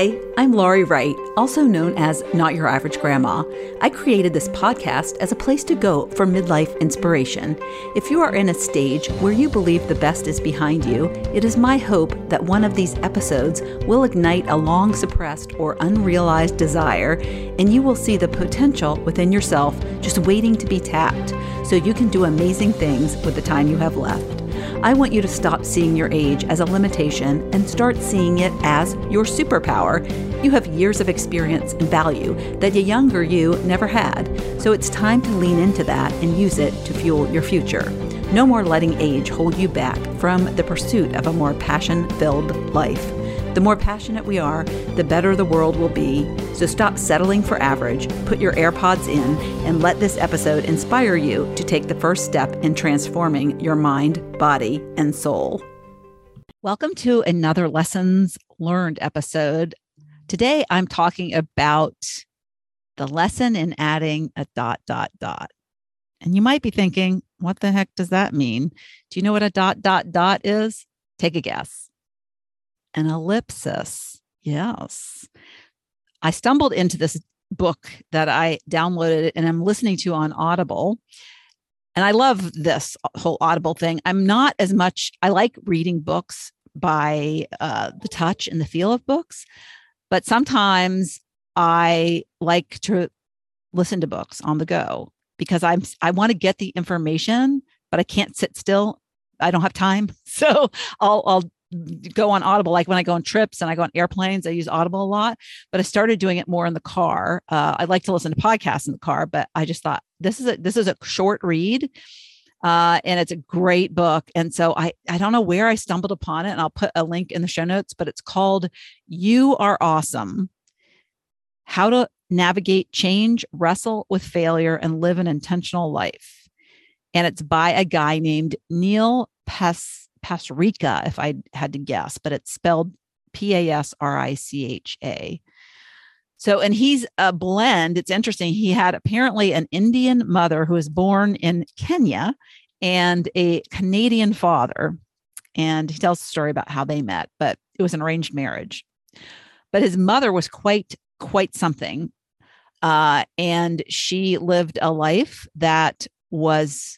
Hi, I'm Laurie Wright, also known as Not Your Average Grandma. I created this podcast as a place to go for midlife inspiration. If you are in a stage where you believe the best is behind you, it is my hope that one of these episodes will ignite a long suppressed or unrealized desire, and you will see the potential within yourself just waiting to be tapped, so you can do amazing things with the time you have left. I want you to stop seeing your age as a limitation and start seeing it as your superpower. You have years of experience and value that a younger you never had, so it's time to lean into that and use it to fuel your future. No more letting age hold you back from the pursuit of a more passion-filled life. The more passionate we are, the better the world will be. So stop settling for average, put your AirPods in, and let this episode inspire you to take the first step in transforming your mind, body, and soul. Welcome to another Lessons Learned episode. Today, I'm talking about the lesson in adding a ... And you might be thinking, what the heck does that mean? Do you know what a ... is? Take a guess. An ellipsis. Yes. I stumbled into this book that I downloaded and I'm listening to on Audible. And I love this whole Audible thing. I'm not as much, I like reading books by the touch and the feel of books, but sometimes I like to listen to books on the go because I want to get the information, but I can't sit still. I don't have time. So I'll go on Audible. Like when I go on trips and I go on airplanes, I use Audible a lot, but I started doing it more in the car. I like to listen to podcasts in the car, but I just thought this is a short read. And it's a great book. And so I don't know where I stumbled upon it, and I'll put a link in the show notes, but it's called You Are Awesome: How to Navigate Change, Wrestle with Failure, and Live an Intentional Life. And it's by a guy named Neil Pasricha, if I had to guess, but it's spelled Pasricha. So, and he's a blend. It's interesting. He had apparently an Indian mother who was born in Kenya and a Canadian father. And he tells a story about how they met, but it was an arranged marriage. But his mother was quite something. And she lived a life that was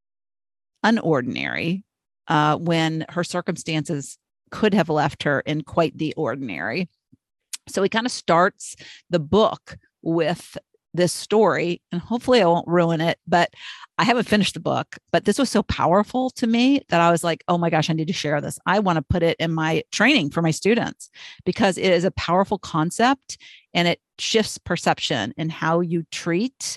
unordinary, when her circumstances could have left her in quite the ordinary. So he kind of starts the book with this story, and hopefully I won't ruin it, but I haven't finished the book, but this was so powerful to me that I was like, oh my gosh, I need to share this. I want to put it in my training for my students because it is a powerful concept and it shifts perception in how you treat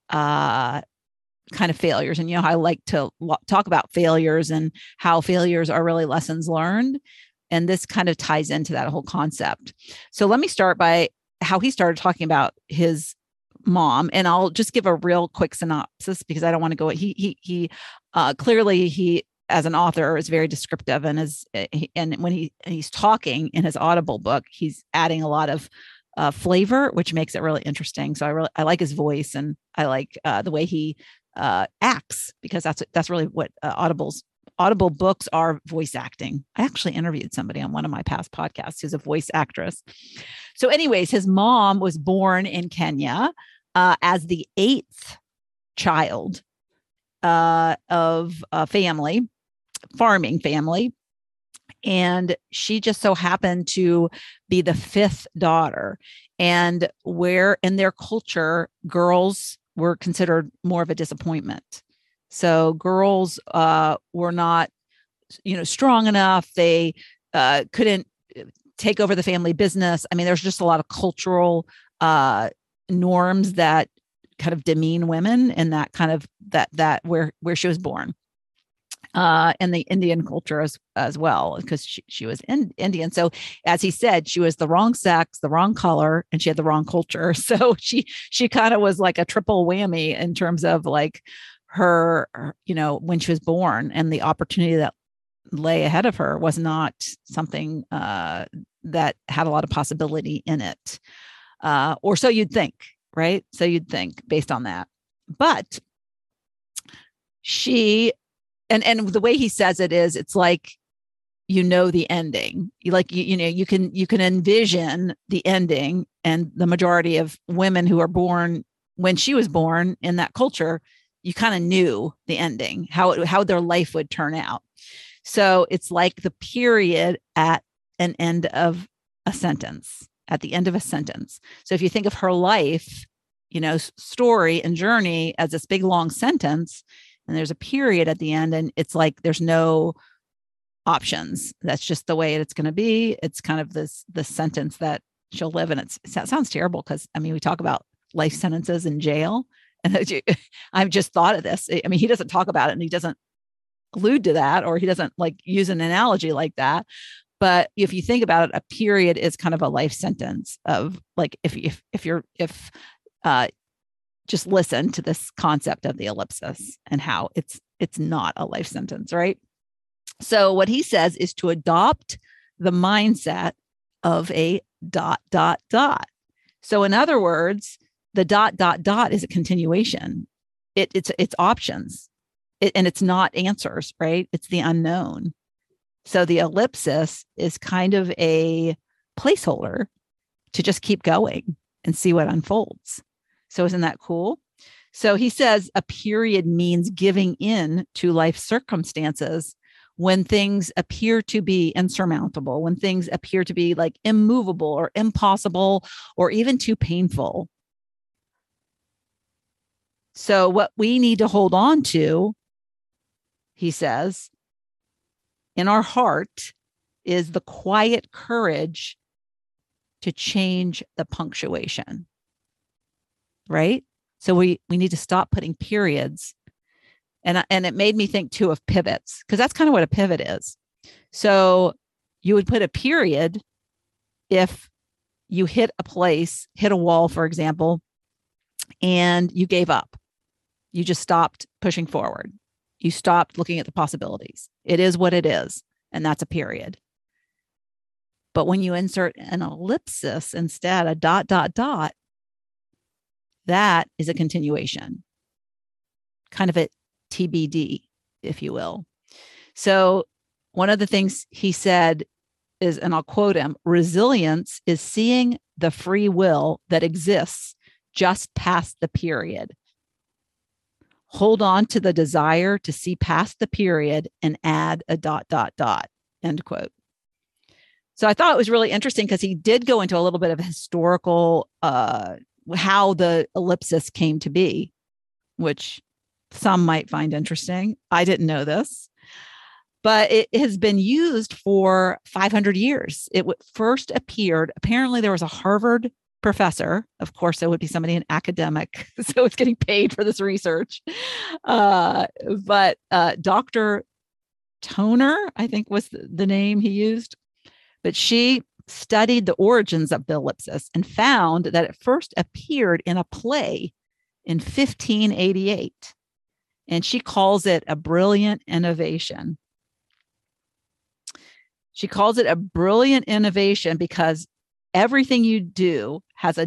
kind of failures. And, you know, I like to talk about failures and how failures are really lessons learned. And this kind of ties into that whole concept. So let me start by how he started talking about his mom. And I'll just give a real quick synopsis because I don't want to go. He clearly, as an author, is very descriptive, and when he's talking in his Audible book, he's adding a lot of flavor, which makes it really interesting. So I like his voice, and I like the way he acts, because that's really what Audible books are, voice acting. I actually interviewed somebody on one of my past podcasts who's a voice actress. So anyways, his mom was born in Kenya as the 8th child of a farming family. And she just so happened to be the 5th daughter. And where in their culture, girls were considered more of a disappointment. So girls were not, strong enough. They couldn't take over the family business. I mean, there's just a lot of cultural norms that kind of demean women, and that kind of that where she was born. And the Indian culture as well, because she was Indian. So as he said, she was the wrong sex, the wrong color, and she had the wrong culture. So she kind of was like a triple whammy in terms of like her, when she was born, and the opportunity that lay ahead of her was not something that had a lot of possibility in it. Or so you'd think, right? So you'd think based on that. But she, and the way he says it is, it's like, you know the ending. You can envision the ending, and the majority of women who are born when she was born in that culture, you kind of knew the ending, how their life would turn out. So it's like the period at an end of a sentence, at the end of a sentence. So if you think of her life, story and journey as this big long sentence, and there's a period at the end, and it's like there's no options. That's just the way it's going to be. It's kind of this sentence that she'll live in. It sounds terrible because we talk about life sentences in jail, and I've just thought of this. He doesn't talk about it, and he doesn't allude to that, or he doesn't use an analogy like that. But if you think about it, a period is kind of a life sentence of if just listen to this concept of the ellipsis and how it's not a life sentence, right? So what he says is to adopt the mindset of a ... So in other words, the ... is a continuation. It's options, and it's not answers, right? It's the unknown. So the ellipsis is kind of a placeholder to just keep going and see what unfolds. So isn't that cool? So he says a period means giving in to life circumstances when things appear to be insurmountable, when things appear to be immovable or impossible or even too painful. So what we need to hold on to, he says, in our heart is the quiet courage to change the punctuation, right? So we need to stop putting periods. And it made me think too of pivots, because that's kind of what a pivot is. So you would put a period if you hit a wall, for example, and you gave up. You just stopped pushing forward. You stopped looking at the possibilities. It is what it is, and that's a period. But when you insert an ellipsis instead, a ... that is a continuation, kind of a TBD, if you will. So one of the things he said is, and I'll quote him, resilience is seeing the free will that exists just past the period. Hold on to the desire to see past the period and add a ... end quote. So I thought it was really interesting because he did go into a little bit of historical, how the ellipsis came to be, which some might find interesting. I didn't know this, but it has been used for 500 years. It first appeared, apparently there was a Harvard professor, of course, it would be somebody, an academic, so it's getting paid for this research. But Dr. Toner, I think was the name he used, but she studied the origins of the ellipsis and found that it first appeared in a play in 1588. And she calls it a brilliant innovation. She calls it a brilliant innovation because everything you do has a ...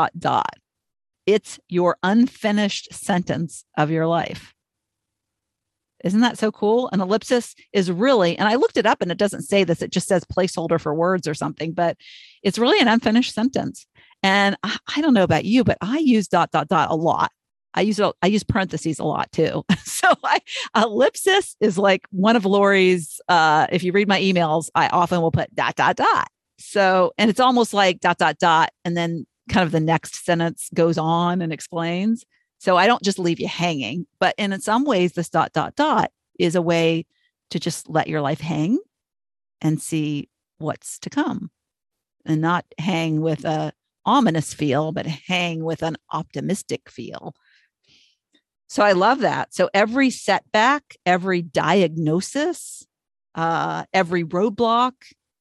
It's your unfinished sentence of your life. Isn't that so cool? An ellipsis is really, and I looked it up and it doesn't say this, it just says placeholder for words or something, but it's really an unfinished sentence. And I don't know about you, but I use ... a lot. I use parentheses a lot too. So ellipsis is like one of Lori's, if you read my emails, I often will put ... So, and it's almost like ... and then kind of the next sentence goes on and explains. So I don't just leave you hanging, but in some ways, this ... is a way to just let your life hang and see what's to come, and not hang with a ominous feel, but hang with an optimistic feel. So I love that. So every setback, every diagnosis, every roadblock,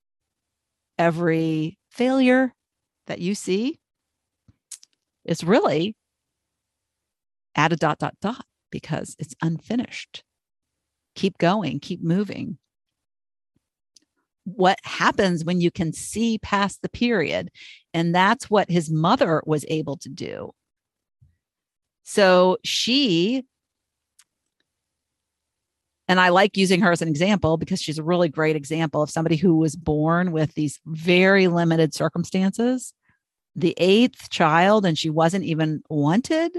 every failure that you see is really add a ... because it's unfinished. Keep going, keep moving. What happens when you can see past the period? And that's what his mother was able to do. So she And I like using her as an example because she's a really great example of somebody who was born with these very limited circumstances, the eighth child, and she wasn't even wanted.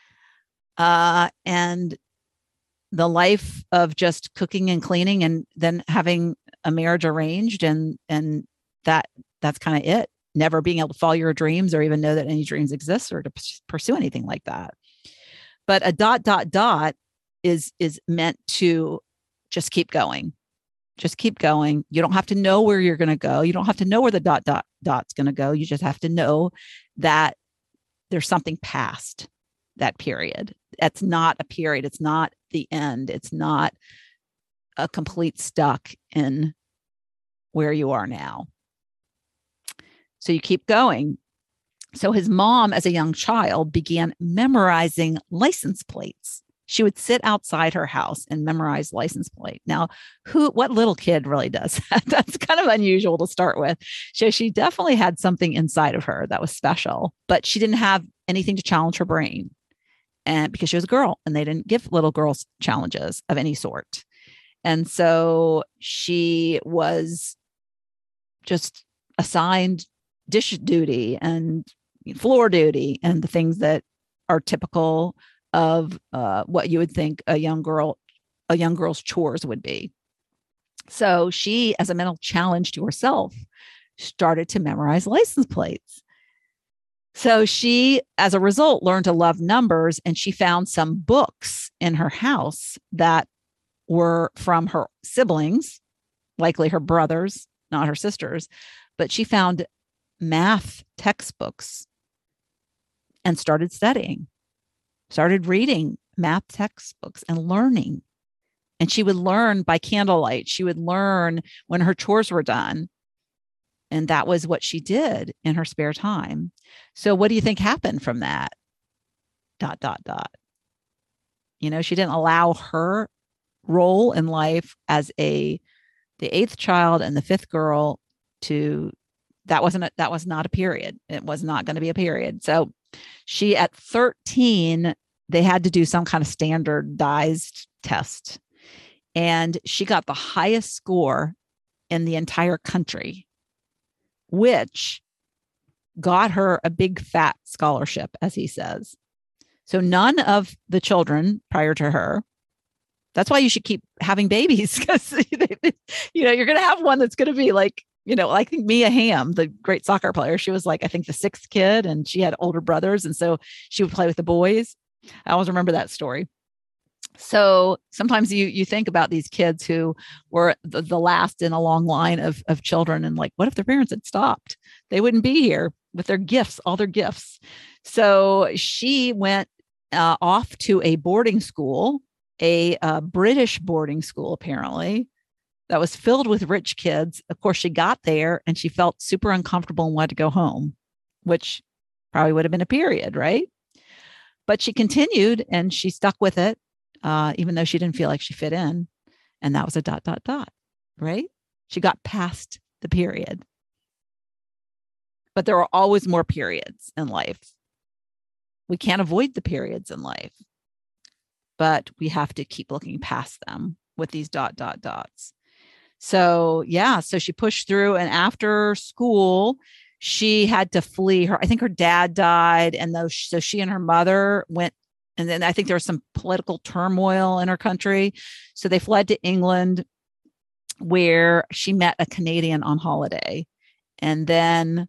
And the life of just cooking and cleaning and then having a marriage arranged, and that's kind of it. Never being able to follow your dreams or even know that any dreams exist or to pursue anything like that. But a ... is meant to just keep going. Just keep going. You don't have to know where you're going to go. You don't have to know where the ... dot's going to go. You just have to know that there's something past that period. That's not a period. It's not the end. It's not a complete stuck in where you are now. So you keep going. So his mom, as a young child, began memorizing license plates. She would sit outside her house and memorize license plate. Now, what little kid really does that? That's kind of unusual to start with. So she definitely had something inside of her that was special, but she didn't have anything to challenge her brain. And because she was a girl and they didn't give little girls challenges of any sort. And so she was just assigned dish duty and floor duty and the things that are typical of what you would think a young girl's chores would be. So she, as a mental challenge to herself, started to memorize license plates. So she, as a result, learned to love numbers, and she found some books in her house that were from her siblings, likely her brothers, not her sisters, but she found math textbooks and started studying, started reading math textbooks and learning. And she would learn by candlelight. She would learn when her chores were done. And that was what she did in her spare time. So what do you think happened from that? ... You know, she didn't allow her role in life as the eighth child and the fifth girl that was not a period. It was not going to be a period. So she, at 13, they had to do some kind of standardized test. And she got the highest score in the entire country, which got her a big fat scholarship, as he says. So none of the children prior to her, that's why you should keep having babies, because you're going to have one that's going to be like, I think Mia Hamm, the great soccer player, she was like, I think the sixth kid, and she had older brothers. And so she would play with the boys. I always remember that story. So sometimes you think about these kids who were the last in a long line of children, and like, what if their parents had stopped? They wouldn't be here with their gifts, all their gifts. So she went off to a boarding school, a British boarding school, apparently, that was filled with rich kids. Of course, she got there and she felt super uncomfortable and wanted to go home, which probably would have been a period, right? But she continued and she stuck with it. Even though she didn't feel like she fit in. And that was a ... right? She got past the period. But there are always more periods in life. We can't avoid the periods in life, but we have to keep looking past them with these ... So so she pushed through, and after school, she had to flee. I think her dad died, and so she and her mother went. And then I think there was some political turmoil in her country. So they fled to England, where she met a Canadian on holiday. And then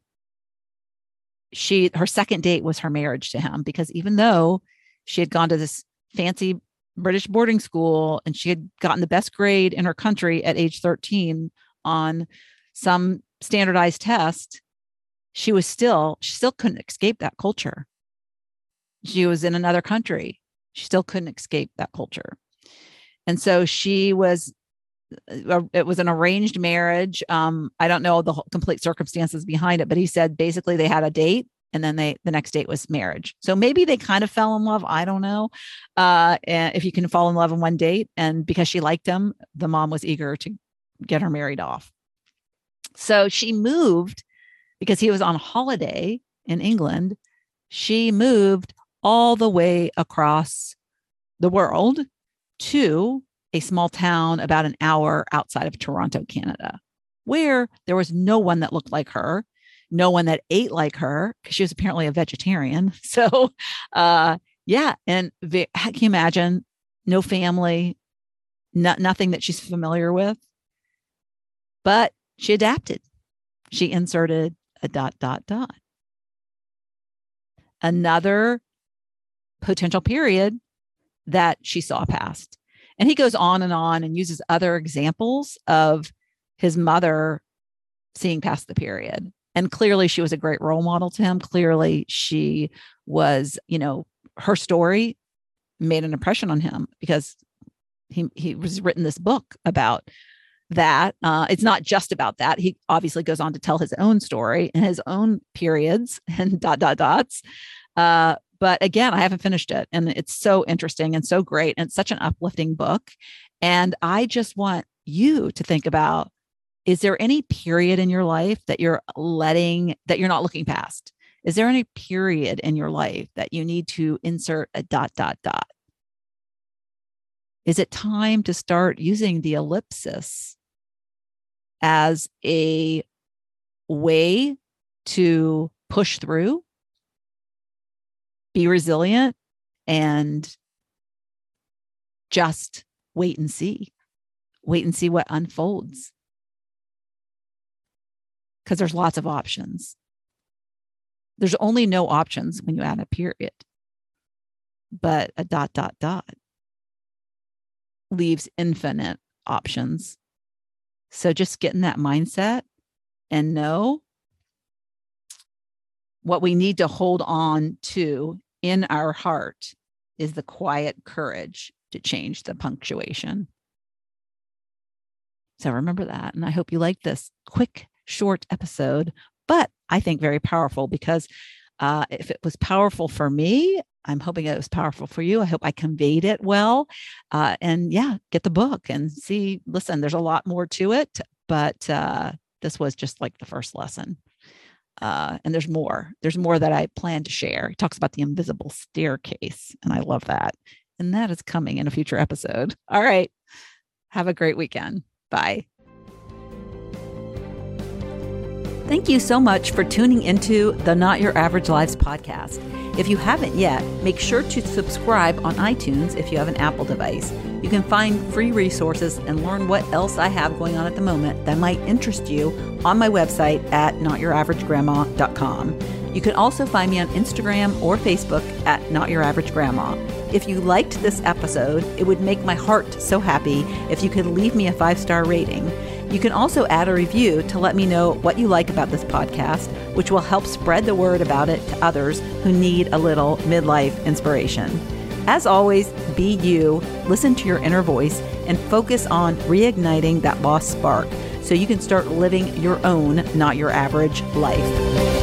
her second date was her marriage to him, because even though she had gone to this fancy British boarding school and she had gotten the best grade in her country at age 13 on some standardized test, she still couldn't escape that culture. She was in another country. She still couldn't escape that culture. And so it was an arranged marriage. I don't know the complete circumstances behind it, but he said basically they had a date, and then the next date was marriage. So maybe they kind of fell in love. I don't know. And if you can fall in love in one date, and because she liked him, the mom was eager to get her married off. So she moved because he was on holiday in England. She moved all the way across the world to a small town about an hour outside of Toronto, Canada, where there was no one that looked like her, no one that ate like her, because she was apparently a vegetarian. So, yeah. And can you imagine? No family, nothing that she's familiar with. But she adapted. She inserted a ... Another potential period that she saw past. And he goes on and uses other examples of his mother seeing past the period. And clearly she was a great role model to him. Clearly she was, her story made an impression on him because he was written this book about that. It's not just about that. He obviously goes on to tell his own story and his own periods and ... But again, I haven't finished it. And it's so interesting and so great. And it's such an uplifting book. And I just want you to think about, is there any period in your life that you're not looking past? Is there any period in your life that you need to insert a ... Is it time to start using the ellipsis as a way to push through, be resilient, and just wait and see what unfolds? Because there's lots of options. There's only no options when you add a period, but a ... leaves infinite options. So just get in that mindset and know what we need to hold on to in our heart is the quiet courage to change the punctuation. So remember that. And I hope you like this quick, short episode, but I think very powerful, because if it was powerful for me, I'm hoping it was powerful for you. I hope I conveyed it well. And yeah, get the book and see, listen, there's a lot more to it, but this was just like the first lesson. And there's more that I plan to share. He talks about the invisible staircase, and I love that. And that is coming in a future episode. All right. Have a great weekend. Bye. Thank you so much for tuning into the Not Your Average Lives podcast. If you haven't yet, make sure to subscribe on iTunes if you have an Apple device. You can find free resources and learn what else I have going on at the moment that might interest you on my website at notyouraverage.grandma.com. You can also find me on Instagram or Facebook at Not Your Average Grandma. If you liked this episode, it would make my heart so happy if you could leave me a 5-star rating. You can also add a review to let me know what you like about this podcast, which will help spread the word about it to others who need a little midlife inspiration. As always, be you, listen to your inner voice, and focus on reigniting that lost spark so you can start living your own Not Your Average life.